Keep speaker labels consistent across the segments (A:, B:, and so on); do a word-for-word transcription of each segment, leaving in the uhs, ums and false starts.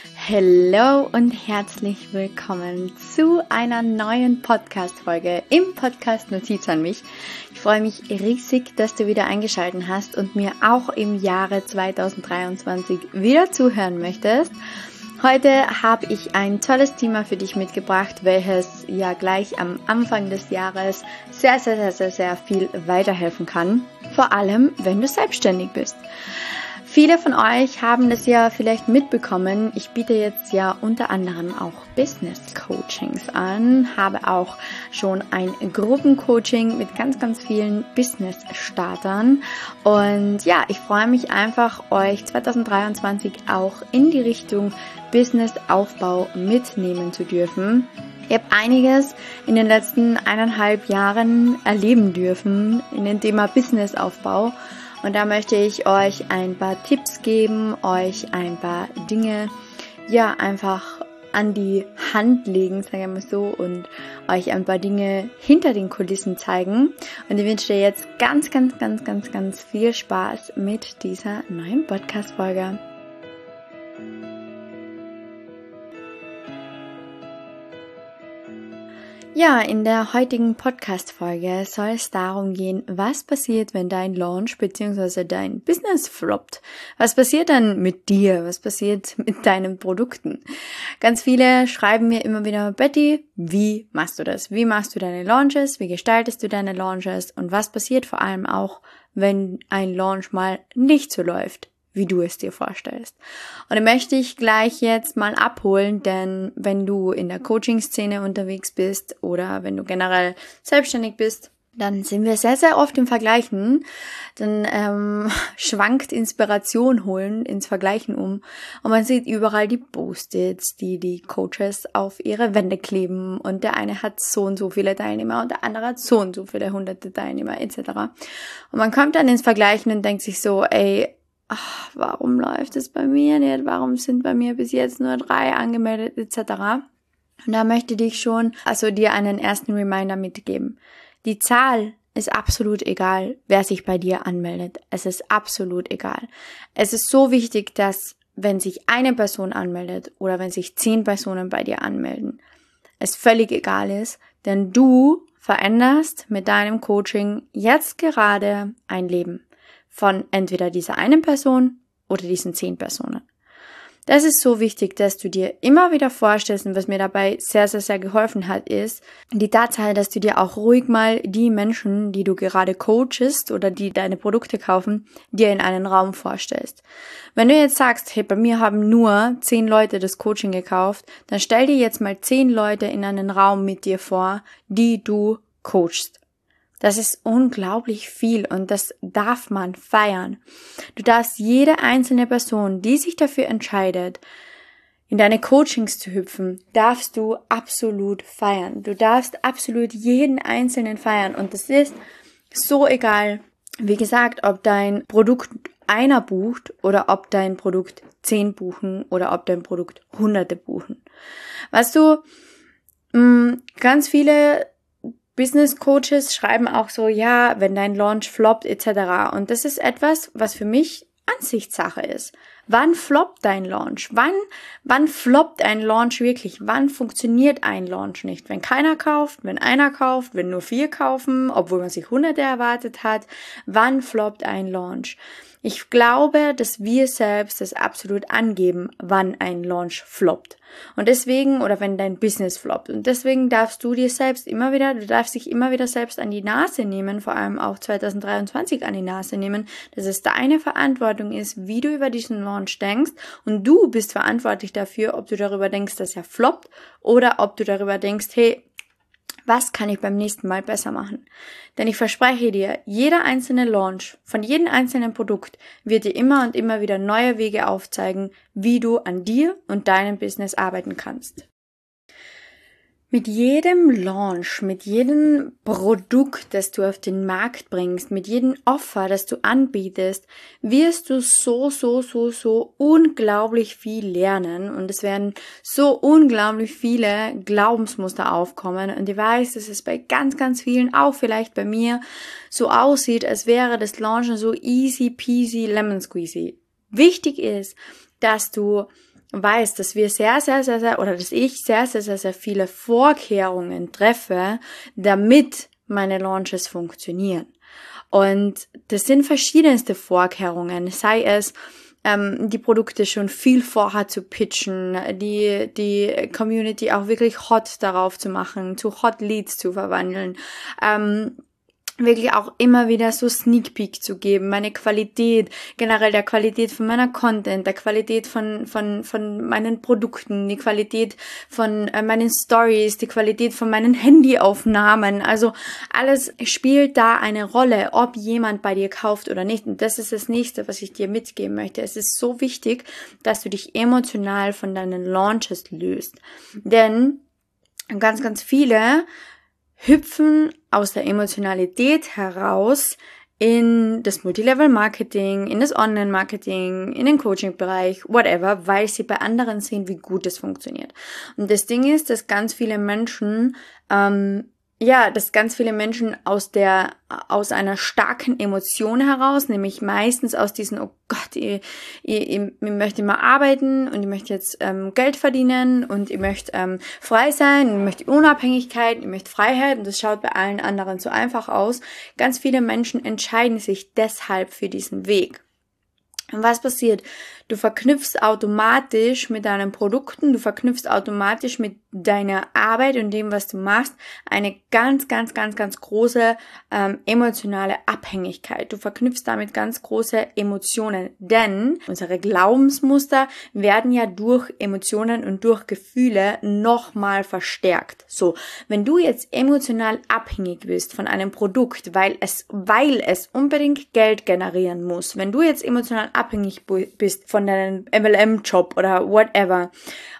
A: Hallo und herzlich willkommen zu einer neuen Podcast-Folge im Podcast Notiz an mich. Ich freue mich riesig, dass du wieder eingeschaltet hast und mir auch im Jahre zweitausenddreiundzwanzig wieder zuhören möchtest. Heute habe ich ein tolles Thema für dich mitgebracht, welches ja gleich am Anfang des Jahres sehr, sehr, sehr, sehr, sehr viel weiterhelfen kann. Vor allem, wenn du selbstständig bist. Viele von euch haben das ja vielleicht mitbekommen. Ich biete jetzt ja unter anderem auch Business Coachings an, habe auch schon ein Gruppencoaching mit ganz, ganz vielen Business-Startern. Und ja, ich freue mich einfach, euch zweitausenddreiundzwanzig auch in die Richtung Businessaufbau mitnehmen zu dürfen. Ich habe einiges in den letzten eineinhalb Jahren erleben dürfen in dem Thema Businessaufbau. Und da möchte ich euch ein paar Tipps geben, euch ein paar Dinge, ja, einfach an die Hand legen, sagen wir mal so, und euch ein paar Dinge hinter den Kulissen zeigen. Und ich wünsche dir jetzt ganz, ganz, ganz, ganz, ganz viel Spaß mit dieser neuen Podcast-Folge. Ja, in der heutigen Podcast-Folge soll es darum gehen, was passiert, wenn dein Launch bzw. dein Business floppt. Was passiert dann mit dir? Was passiert mit deinen Produkten? Ganz viele schreiben mir immer wieder, Betty, wie machst du das? Wie machst du deine Launches? Wie gestaltest du deine Launches? Und was passiert vor allem auch, wenn ein Launch mal nicht so läuft, wie du es dir vorstellst? Und da möchte ich gleich jetzt mal abholen, denn wenn du in der Coaching-Szene unterwegs bist oder wenn du generell selbstständig bist, dann sind wir sehr, sehr oft im Vergleichen. Dann ähm, schwankt Inspiration holen ins Vergleichen um. Und man sieht überall die Post-its, die die Coaches auf ihre Wände kleben. Und der eine hat so und so viele Teilnehmer und der andere hat so und so viele hunderte Teilnehmer et cetera. Und man kommt dann ins Vergleichen und denkt sich so, ey, ach, warum läuft es bei mir nicht? Warum sind bei mir bis jetzt nur drei angemeldet et cetera. Und da möchte ich schon, also dir einen ersten Reminder mitgeben. Die Zahl ist absolut egal, wer sich bei dir anmeldet. Es ist absolut egal. Es ist so wichtig, dass wenn sich eine Person anmeldet oder wenn sich zehn Personen bei dir anmelden, es völlig egal ist, denn du veränderst mit deinem Coaching jetzt gerade ein Leben von entweder dieser einen Person oder diesen zehn Personen. Das ist so wichtig, dass du dir immer wieder vorstellst, und was mir dabei sehr, sehr, sehr geholfen hat, ist die Tatsache, dass du dir auch ruhig mal die Menschen, die du gerade coachest oder die deine Produkte kaufen, dir in einen Raum vorstellst. Wenn du jetzt sagst, hey, bei mir haben nur zehn Leute das Coaching gekauft, dann stell dir jetzt mal zehn Leute in einen Raum mit dir vor, die du coachst. Das ist unglaublich viel und das darf man feiern. Du darfst jede einzelne Person, die sich dafür entscheidet, in deine Coachings zu hüpfen, darfst du absolut feiern. Du darfst absolut jeden Einzelnen feiern und das ist so egal, wie gesagt, ob dein Produkt einer bucht oder ob dein Produkt zehn buchen oder ob dein Produkt hunderte buchen. Weißt du, mh, ganz viele Business Coaches schreiben auch so, ja, wenn dein Launch floppt et cetera. Und das ist etwas, was für mich Ansichtssache ist. Wann floppt dein Launch? Wann, wann floppt ein Launch wirklich? Wann funktioniert ein Launch nicht? Wenn keiner kauft, wenn einer kauft, wenn nur vier kaufen, obwohl man sich hunderte erwartet hat. Wann floppt ein Launch? Ich glaube, dass wir selbst das absolut angeben, wann ein Launch floppt. Und deswegen, oder wenn dein Business floppt. Und deswegen darfst du dir selbst immer wieder, du darfst dich immer wieder selbst an die Nase nehmen, vor allem auch zweitausenddreiundzwanzig an die Nase nehmen, dass es deine Verantwortung ist, wie du über diesen Launch denkst. Und du bist verantwortlich dafür, ob du darüber denkst, dass er floppt oder ob du darüber denkst, hey, was kann ich beim nächsten Mal besser machen? Denn ich verspreche dir, jeder einzelne Launch von jedem einzelnen Produkt wird dir immer und immer wieder neue Wege aufzeigen, wie du an dir und deinem Business arbeiten kannst. Mit jedem Launch, mit jedem Produkt, das du auf den Markt bringst, mit jedem Offer, das du anbietest, wirst du so, so, so, so unglaublich viel lernen und es werden so unglaublich viele Glaubensmuster aufkommen und ich weiß, dass es bei ganz, ganz vielen, auch vielleicht bei mir, so aussieht, als wäre das Launchen so easy peasy lemon squeezy. Wichtig ist, dass du weiß, dass wir sehr, sehr, sehr, sehr, oder dass ich sehr, sehr, sehr, sehr viele Vorkehrungen treffe, damit meine Launches funktionieren. Und das sind verschiedenste Vorkehrungen, sei es, ähm, die Produkte schon viel vorher zu pitchen, die, die Community auch wirklich hot darauf zu machen, zu Hot Leads zu verwandeln, ähm, wirklich auch immer wieder so Sneak Peek zu geben, meine Qualität, generell der Qualität von meiner Content, der Qualität von von von meinen Produkten, die Qualität von äh, meinen Stories, die Qualität von meinen Handyaufnahmen, also alles spielt da eine Rolle, ob jemand bei dir kauft oder nicht. Und das ist das Nächste, was ich dir mitgeben möchte. Es ist so wichtig, dass du dich emotional von deinen Launches löst, denn ganz, ganz viele hüpfen aus der Emotionalität heraus in das Multilevel-Marketing, in das Online-Marketing, in den Coaching-Bereich, whatever, weil sie bei anderen sehen, wie gut es funktioniert. Und das Ding ist, dass ganz viele Menschen ähm, Ja, dass ganz viele Menschen aus der, aus einer starken Emotion heraus, nämlich meistens aus diesen, oh Gott, ich, ich, ich möchte mal arbeiten und ich möchte jetzt ähm, Geld verdienen und ich möchte ähm, frei sein und ich möchte Unabhängigkeit, ich möchte Freiheit und das schaut bei allen anderen so einfach aus. Ganz viele Menschen entscheiden sich deshalb für diesen Weg. Und was passiert? Du verknüpfst automatisch mit deinen Produkten, du verknüpfst automatisch mit deiner Arbeit und dem, was du machst, eine ganz, ganz, ganz, ganz große ähm, emotionale Abhängigkeit. Du verknüpfst damit ganz große Emotionen, denn unsere Glaubensmuster werden ja durch Emotionen und durch Gefühle nochmal verstärkt. So, wenn du jetzt emotional abhängig bist von einem Produkt, weil es, weil es unbedingt Geld generieren muss, wenn du jetzt emotional abhängig bist von deinem M L M-Job oder whatever,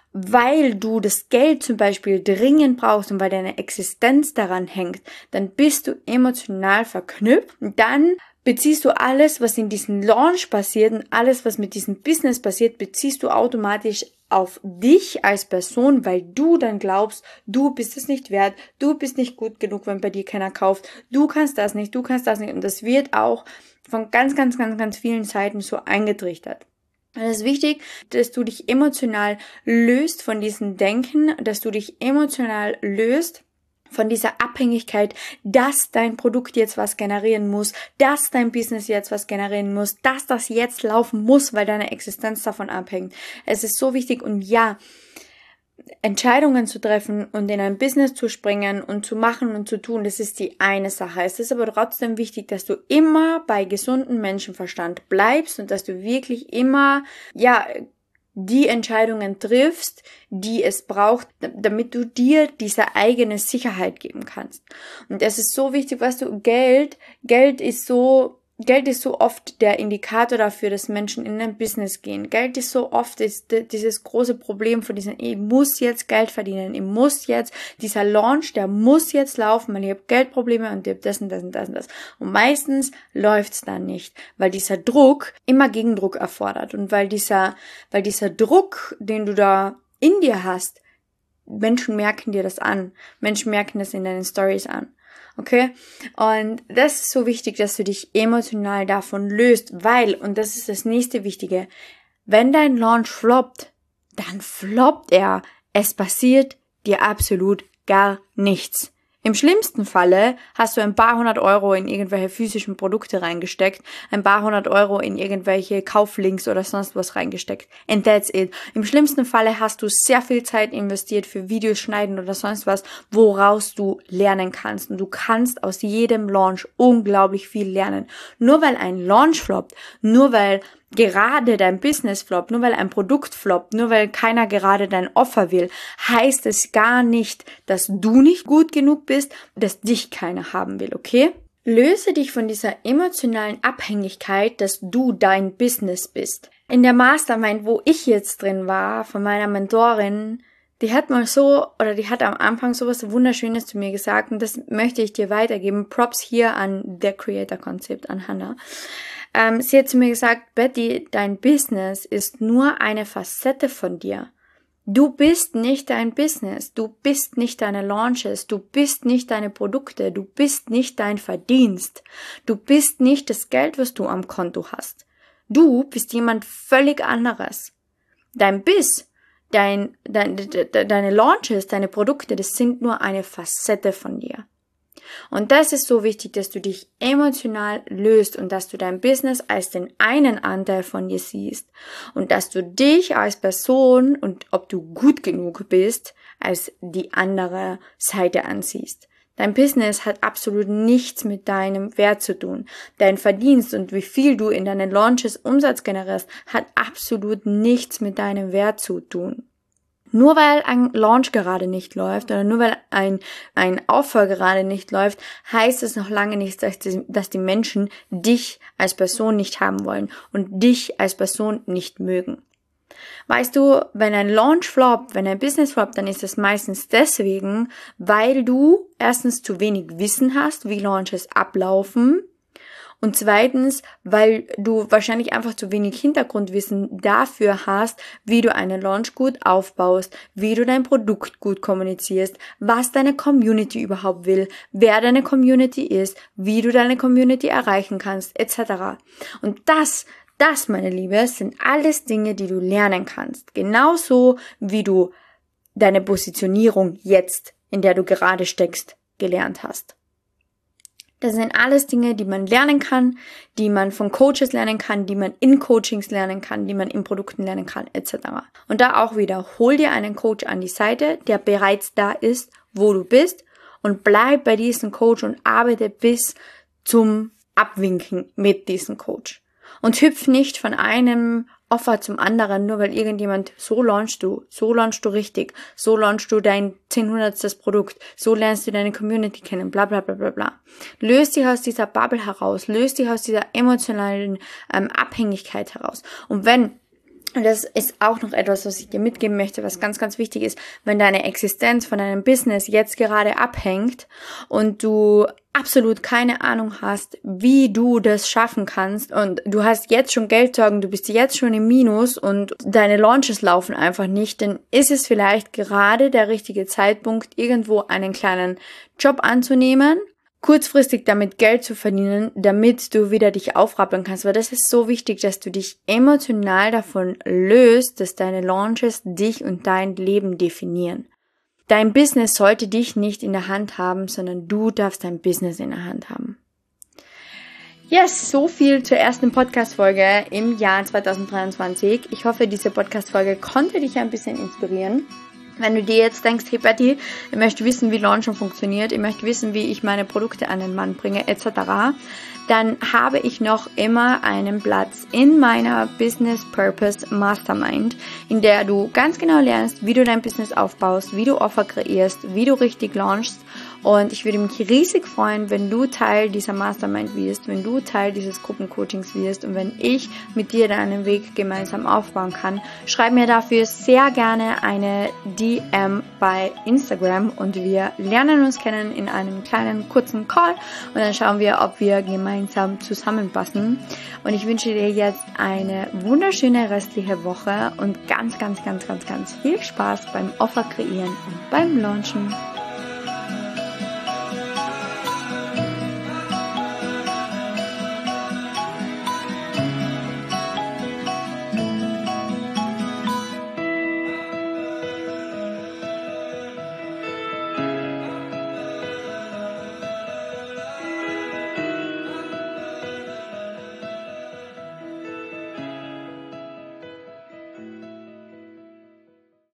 A: weil du das Geld zum Beispiel dringend brauchst und weil deine Existenz daran hängt, dann bist du emotional verknüpft und dann beziehst du alles, was in diesem Launch passiert und alles, was mit diesem Business passiert, beziehst du automatisch auf dich als Person, weil du dann glaubst, du bist es nicht wert, du bist nicht gut genug, wenn bei dir keiner kauft, du kannst das nicht, du kannst das nicht und das wird auch von ganz, ganz, ganz, ganz vielen Seiten so eingetrichtert. Es ist wichtig, dass du dich emotional löst von diesem Denken, dass du dich emotional löst von dieser Abhängigkeit, dass dein Produkt jetzt was generieren muss, dass dein Business jetzt was generieren muss, dass das jetzt laufen muss, weil deine Existenz davon abhängt. Es ist so wichtig und ja, Entscheidungen zu treffen und in ein Business zu springen und zu machen und zu tun, das ist die eine Sache. Es ist aber trotzdem wichtig, dass du immer bei gesundem Menschenverstand bleibst und dass du wirklich immer, ja, die Entscheidungen triffst, die es braucht, damit du dir diese eigene Sicherheit geben kannst. Und es ist so wichtig, weißt du, Geld, Geld ist so, Geld ist so oft der Indikator dafür, dass Menschen in ein Business gehen. Geld ist so oft ist dieses große Problem von diesem, ich muss jetzt Geld verdienen, ich muss jetzt, dieser Launch, der muss jetzt laufen, weil ich habe Geldprobleme und ich habe das und das und das und das. Und meistens läuft's dann nicht, weil dieser Druck immer Gegendruck erfordert und weil dieser, weil dieser Druck, den du da in dir hast, Menschen merken dir das an. Menschen merken das in deinen Stories an. Okay? Und das ist so wichtig, dass du dich emotional davon löst, weil, und das ist das nächste Wichtige, wenn dein Launch floppt, dann floppt er. Es passiert dir absolut gar nichts. Im schlimmsten Falle hast du ein paar hundert Euro in irgendwelche physischen Produkte reingesteckt, ein paar hundert Euro in irgendwelche Kauflinks oder sonst was reingesteckt. And that's it. Im schlimmsten Falle hast du sehr viel Zeit investiert für Videos schneiden oder sonst was, woraus du lernen kannst. Und du kannst aus jedem Launch unglaublich viel lernen. Nur weil ein Launch floppt, nur weil gerade dein Business floppt, nur weil ein Produkt floppt, nur weil keiner gerade dein Offer will, heißt es gar nicht, dass du nicht gut genug bist, dass dich keiner haben will, okay? Löse dich von dieser emotionalen Abhängigkeit, dass du dein Business bist. In der Mastermind, wo ich jetzt drin war, von meiner Mentorin, die hat mal so, oder die hat am Anfang sowas Wunderschönes zu mir gesagt und das möchte ich dir weitergeben. Props hier an The Creator Concept, an Hannah. Ähm, sie hat zu mir gesagt, Betty, dein Business ist nur eine Facette von dir. Du bist nicht dein Business, du bist nicht deine Launches, du bist nicht deine Produkte, du bist nicht dein Verdienst, du bist nicht das Geld, was du am Konto hast. Du bist jemand völlig anderes. Dein Biss, dein, dein, de, deine Launches, deine Produkte, das sind nur eine Facette von dir. Und das ist so wichtig, dass du dich emotional löst und dass du dein Business als den einen Anteil von dir siehst und dass du dich als Person und ob du gut genug bist, als die andere Seite ansiehst. Dein Business hat absolut nichts mit deinem Wert zu tun. Dein Verdienst und wie viel du in deinen Launches Umsatz generierst, hat absolut nichts mit deinem Wert zu tun. Nur weil ein Launch gerade nicht läuft oder nur weil ein, ein Offer gerade nicht läuft, heißt es noch lange nicht, dass die, dass die Menschen dich als Person nicht haben wollen und dich als Person nicht mögen. Weißt du, wenn ein Launch floppt, wenn ein Business floppt, dann ist es meistens deswegen, weil du erstens zu wenig Wissen hast, wie Launches ablaufen und zweitens, weil du wahrscheinlich einfach zu wenig Hintergrundwissen dafür hast, wie du einen Launch gut aufbaust, wie du dein Produkt gut kommunizierst, was deine Community überhaupt will, wer deine Community ist, wie du deine Community erreichen kannst, et cetera. Und das Das, meine Liebe, sind alles Dinge, die du lernen kannst. Genauso wie du deine Positionierung jetzt, in der du gerade steckst, gelernt hast. Das sind alles Dinge, die man lernen kann, die man von Coaches lernen kann, die man in Coachings lernen kann, die man in Produkten lernen kann, et cetera. Und da auch wieder, hol dir einen Coach an die Seite, der bereits da ist, wo du bist und bleib bei diesem Coach und arbeite bis zum Abwinken mit diesem Coach. Und hüpf nicht von einem Offer zum anderen, nur weil irgendjemand, so launchst du, so launchst du richtig, so launchst du dein zehnhundertstes Produkt, so lernst du deine Community kennen, bla bla bla bla bla. Löst dich aus dieser Bubble heraus, löst dich aus dieser emotionalen ähm, Abhängigkeit heraus. Und wenn, und das ist auch noch etwas, was ich dir mitgeben möchte, was ganz, ganz wichtig ist, wenn deine Existenz von deinem Business jetzt gerade abhängt und du absolut keine Ahnung hast, wie du das schaffen kannst und du hast jetzt schon Geldsorgen, du bist jetzt schon im Minus und deine Launches laufen einfach nicht, dann ist es vielleicht gerade der richtige Zeitpunkt, irgendwo einen kleinen Job anzunehmen, kurzfristig damit Geld zu verdienen, damit du wieder dich aufrappeln kannst, weil das ist so wichtig, dass du dich emotional davon löst, dass deine Launches dich und dein Leben definieren. Dein Business sollte dich nicht in der Hand haben, sondern du darfst dein Business in der Hand haben. Yes, so viel zur ersten Podcast-Folge im Jahr zwanzig dreiundzwanzig. Ich hoffe, diese Podcast-Folge konnte dich ein bisschen inspirieren. Wenn du dir jetzt denkst, hey Betty, ich möchte wissen, wie Launchen funktioniert, ich möchte wissen, wie ich meine Produkte an den Mann bringe, et cetera, dann habe ich noch immer einen Platz in meiner Business Purpose Mastermind, in der du ganz genau lernst, wie du dein Business aufbaust, wie du Offer kreierst, wie du richtig launchst. Und ich würde mich riesig freuen, wenn du Teil dieser Mastermind wirst, wenn du Teil dieses Gruppencoachings wirst und wenn ich mit dir deinen Weg gemeinsam aufbauen kann. Schreib mir dafür sehr gerne eine D M bei Instagram und wir lernen uns kennen in einem kleinen, kurzen Call und dann schauen wir, ob wir gemeinsam zusammenpassen. Und ich wünsche dir jetzt eine wunderschöne restliche Woche und ganz, ganz, ganz, ganz, ganz viel Spaß beim Offer kreieren und beim Launchen.